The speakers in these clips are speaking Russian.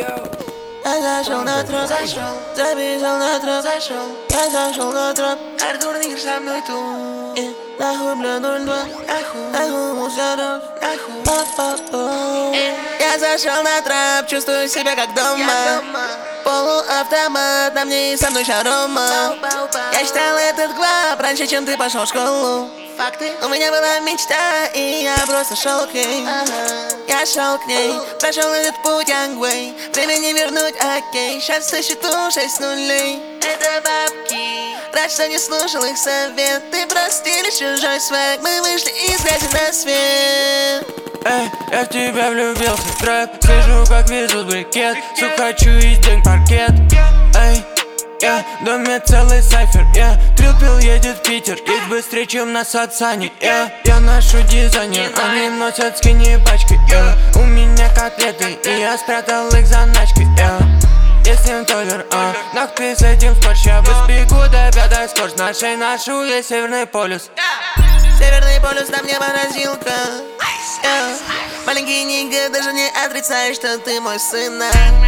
Я зашел на троп, забежал на троп, я зашел на троп, Артур не со мной тут. Нахуй, бля, 02, нахуй, мусоров, я зашел на троп, чувствую себя как дома. Полуавтомат, на мне и со мной шарома. Я читал этот глав раньше, чем ты пошел в школу. Факты. У меня была мечта, и я просто шел к ней. Я шел к ней, прошел этот путь ангвей. Время не вернуть, окей. Сейчас на счету 6 нулей. Это бабки. Рад, что не слушал их советы. Простили чужой свек. Мы вышли из грязи на свет. Эй, я в тебя влюбился, трэп. Слышу, как везут брикет. Сука, хочу из день паркет. Эй, в доме целый сайфер, Трил пил едет в Питер, есть быстрее, чем нас от Сани, Я ношу дизайнер, они носят скини пачки, У меня котлеты, и я спрятал их заначки, Я с ним толер, ногти с этим в Порш. Я сбегу до пятой скорость, на шее ношу я Северный полюс. Северный полюс, там не морозилка. Маленький нигга, даже не отрицай, что ты мой сын.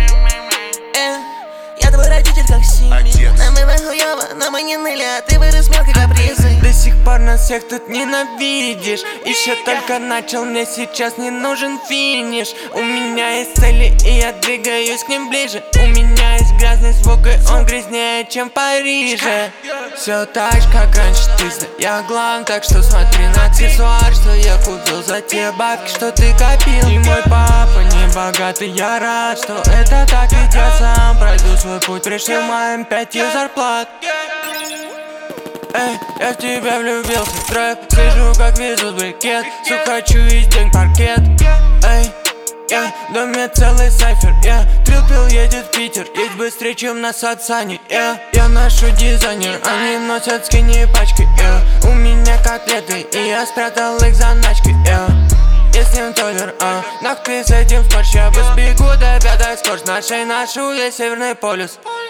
Я твой родитель, как семья. Нам было хуёво, но мы не ныли, а ты вырос мелкой капризой. До сих пор нас всех тут ненавидишь. Еще только начал, мне сейчас не нужен финиш. У меня есть цели, и я двигаюсь к ним ближе. У меня есть грязный звук, и он грязнее, чем в Париже. Все так же, как раньше, ты я главный, так что смотри на аксессуар, что я купил за те бабки, что ты копил. И мой папа не богатый, я рад, что это так, ведь я сам пройду свой путь, прижимаем 5 зарплат. Эй, я в тебя влюбился, трэп. Слышу, как везут брикет. Сука, хочу из день паркет. Эй, в доме целый сайфер, Трил пил едет в Питер, есть быстрее, чем нас от Сани, Я ношу дизайнер, они носят скини пачки, У меня котлеты, и я спрятал их заначки, Я с ним толер, ногти с этим в Порш. Я сбегу до пятой скорость, на шее ношу я Северный полюс.